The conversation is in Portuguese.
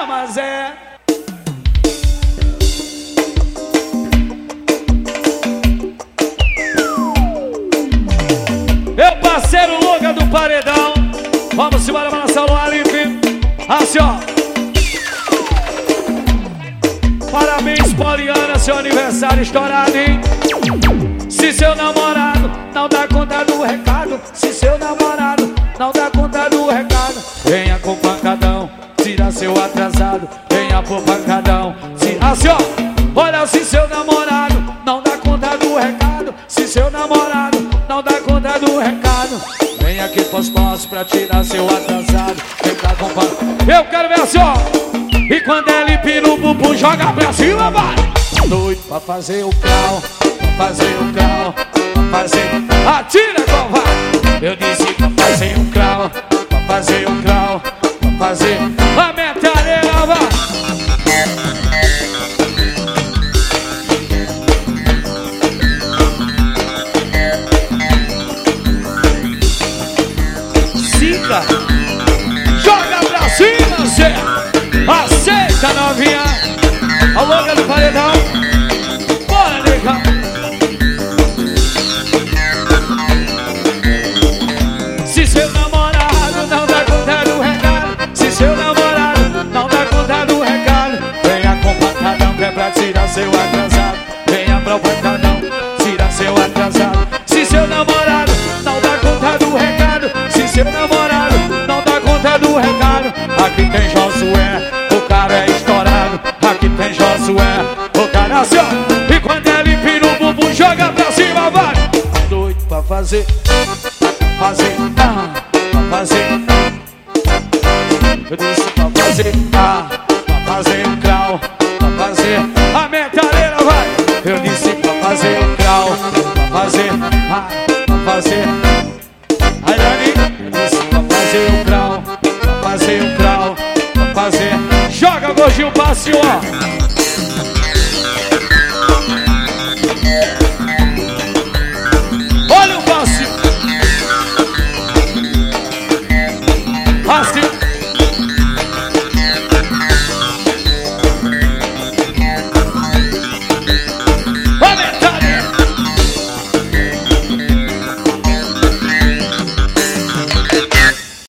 mas é. Meu parceiro Luga do Paredão. Vamos embora, balançar o Alipe. Assim, ó. Parabéns, Poliana, seu aniversário estourado, hein? Se seu namorado não dá conta do recado, se seu namorado não dá conta do recado, venha com pancadão, tira seu atrasado, venha pro pancadão. Assim, ó. Olha, se seu namorado não dá conta do recado, se seu namorado não dá conta do recado, vem aqui pros postos pra tirar seu atrasado, vem cá com pancadão. Eu quero ver assim, ó. E quando ele pira o bumbum, joga pra cima, vai. Doido pra fazer o clau, pra fazer o clau, pra fazer. Atira, covarde. Eu disse pra fazer o clau, pra fazer o clau, pra fazer. A metralheira, vai. Siga, joga pra cima, Zé. Aceita, novinha. A Luga do Paredão. Bora, negão. Se seu namorado não dá conta do recado, se seu namorado não dá conta do recado, venha com pancadão que é pra tirar seu atrasado, venha pro pancadão, tira seu atrasado. Se seu namorado não dá conta do recado, se seu namorado não dá conta do recado, aqui tem Josué, o cara é estourado. Aqui tem Josué, o cara assim, ó. E quando ele pira o bumbum, joga pra cima, vai. Doido pra fazer